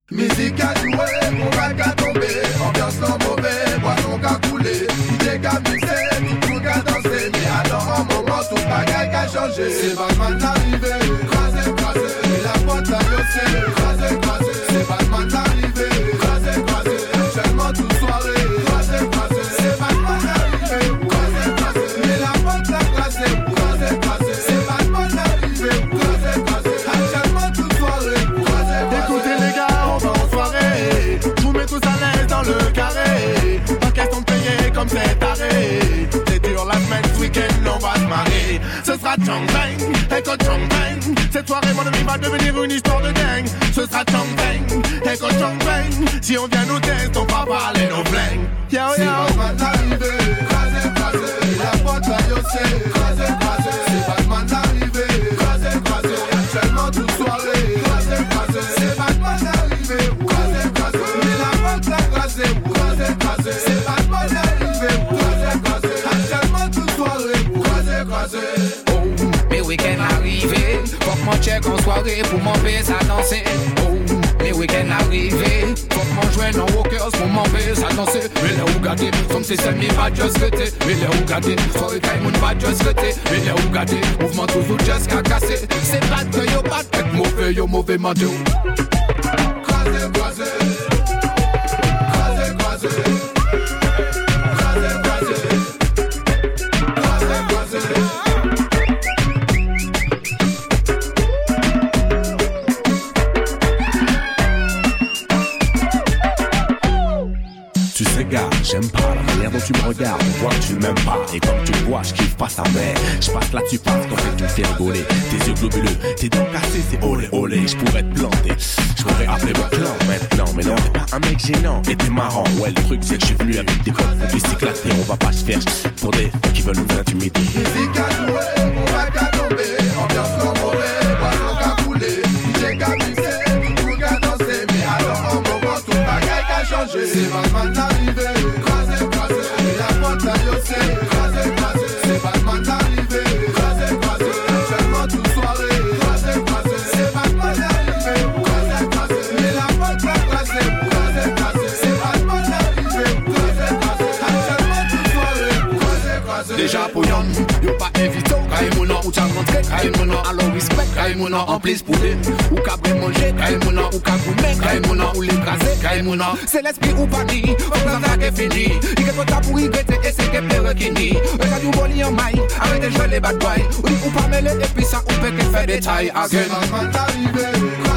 Musique à jouer, mon bac à tomber. Ambiance non mauvais, boisson qu'à couler. DJ qu'à mixer, tout le qu'à danser. Mais alors en moment, tout bagaille qu'à changer. C'est Batman l'arrivée, crasé, crasé. Et la boîte à yosser, crasé, crasé. C'est Batman l'arrivée, crasé, crasé. Actuellement toute soirée, crasé, crasé. C'est Batman l'arrivée, crasé, crasé. Et la boîte à crasé, crasé, crasé. C'est Batman l'arrivée, crasé, crasé. Actuellement toute soirée, crasé, crasé. Écoutez les gars, on va en soirée. Je vous mets tous à l'aise dans le carré. Pas question de payer comme c'est taré. C'est dur la semaine, ce week-end on va se marrer. Ce sera Chang Bang, Echo Chang Bang. Cette soirée mon ami va devenir une histoire de gang. Ce sera Chang Bang, Echo Chang Bang. Si on vient nous tester, on va parler nos flingues. Yo C'est yo. Batman l'arrivée, crasé, crasé. Et la boîte à yosser, crasé, crasé. C'est Batman l'arrivée, crasé, crasé. Actuellement toute soirée, crasé, crasé. C'est Batman l'arrivée, crasé, crasé. Et la boîte à crasé, crasé, crasé. C'est Batman l'arrivée, crasé, crasé. Actuellement toute soirée, crasé, crasé. Mes week-ends arrivés, faut que mon check en soirée pour m'empêcher à danser. Oh, mes week-ends arrivés, faut que mon joint en walkers pour m'empêcher à danser. Mais là où gâter, comme c'est semi pas just côté. Mais là où gâter, soirée time on pas just côté. Mais là où gâter, mouvement toujours just qu'à casser. C'est pas que yo pas tête mauvais, yo mauvais madio. Crasé, crasé. Crasé, crasé. Crasé, crasé. Crasé, crasé. Tu sais gars, j'aime pas la manière dont tu me regardes. On voit que tu m'aimes pas. Et comme tu vois, je kiffe pas sa mère. Je passe là, tu passes, qu'en fait tu me fais rigoler. Tes yeux globuleux, tes dents cassées, c'est olé olé. Je pourrais te planter, je pourrais appeler mon clan maintenant. Mais non, t'es pas un mec gênant et t'es marrant. Ouais, le truc c'est que je suis venu avec des potes. On puisse s'éclater, on va pas se faire pour des qui veulent nous intimider. Musique à jouer, mon bac à tomber. Ambiance non mauvais, boisson qu'à couler. DJ qu'à mixer, tout qu'à danser. Mais alors en moment, tout bagaille qu'à changer. C'est Batman l'arrivée, crasé, crasé. Et la boîte à yosser, crasé, crasé. C'est Batman l'arrivée, crasé, crasé. Actuellement toute soirée, crasé, crasé. C'est Batman l'arrivée, crasé, crasé. Et la boîte à crasé, crasé, crasé. C'est Batman l'arrivée, crasé, crasé. Actuellement toute soirée, crasé, crasé. Déjà pour yon, yo pas invité. Kaimouna ou t'as rentré, Kaimouna alors respect, Kaimouna en place pour les. Ou qu'a bien mangé, Kaimouna ou qu'a gourmet, Kaimouna ou l'écraser, Kaimouna. C'est l'esprit ou pas ni, on s'en a que fini. Il est trop tard pour y guetter et c'est que plaire qui ni. Regarde du boli en maille, arrête de jouer les bad boys. Ou pas mêler et puis ça ou peut que faire des tailles. C'est Batman l'arrivée.